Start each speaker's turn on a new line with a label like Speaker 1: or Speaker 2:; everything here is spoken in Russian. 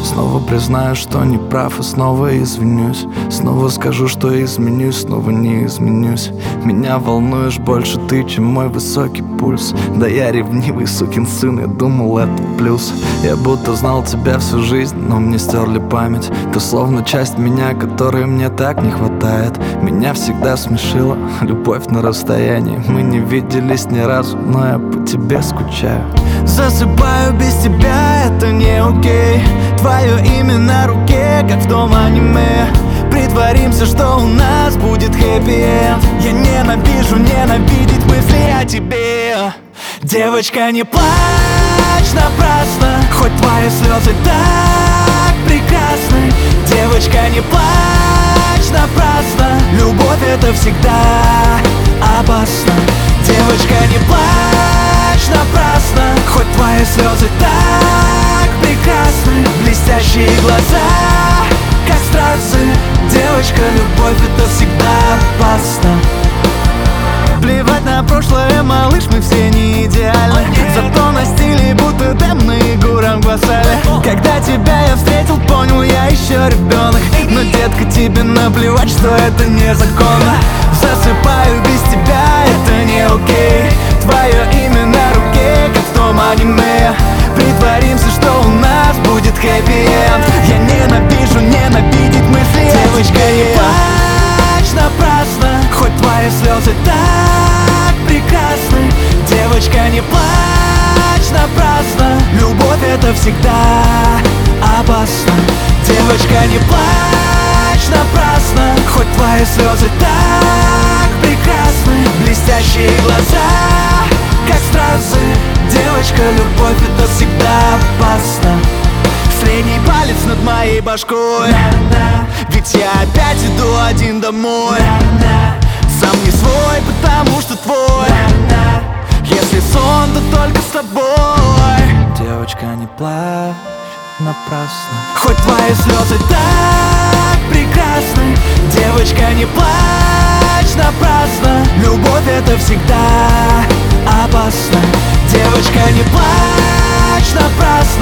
Speaker 1: Снова признаю, что не прав, и снова извинюсь. Снова скажу, что изменюсь, снова не изменюсь. Меня волнуешь больше ты, чем мой высокий пульс. Да я ревнивый сукин сын, я думал, это плюс. Я будто знал тебя всю жизнь, но мне стерли память. Ты словно часть меня, которой мне так не хватает. Меня всегда смешила любовь на расстоянии. Мы не виделись ни разу, но я по тебе скучаю. Засыпаю без тебя, это не окей. Твое имя на руке, как в том аниме. Притворимся, что у нас будет хэппи-энд. Я ненавижу ненавидеть мысли о тебе. Девочка, не плачь напрасно, хоть твои слезы так прекрасны. Девочка, не плачь напрасно, любовь это всегда опасно. Девочка, не плачь напрасно, хоть твои слезы так прекрасны. Блестящие глаза, как стразы. Девочка, любовь это всегда опасно. Плевать на прошлое, малыш, мы все не идеальны. Зато на стиле будто демны Гурам Гвасали. Когда тебя я встретил, понял, я еще ребенок. Но, детка, тебе наплевать, что это незаконно. Засыпаю без тебя, это не окей. Твое имя на руке, как в том аниме. Притворимся, что у нас будет хэппи-энд. Я ненавижу ненавидеть мысли. Девочка, не плачь напрасно, хоть твои слезы так прекрасны. Девочка, не плачь напрасно, любовь это всегда опасно. Девочка, не плачь напрасно, хоть твои слезы так прекрасны. Блестящие глаза, как стразы. Девочка, любовь это всегда опасно. Средний палец над моей башкой, ведь я опять иду один домой. Сам не свой, потому что твой. Если сон, то только с тобой. Девочка, не плачь напрасно, хоть твои слезы так прекрасны. Девочка, не плачь напрасно, любовь это всегда опасно. Девочка, не плачь напрасно,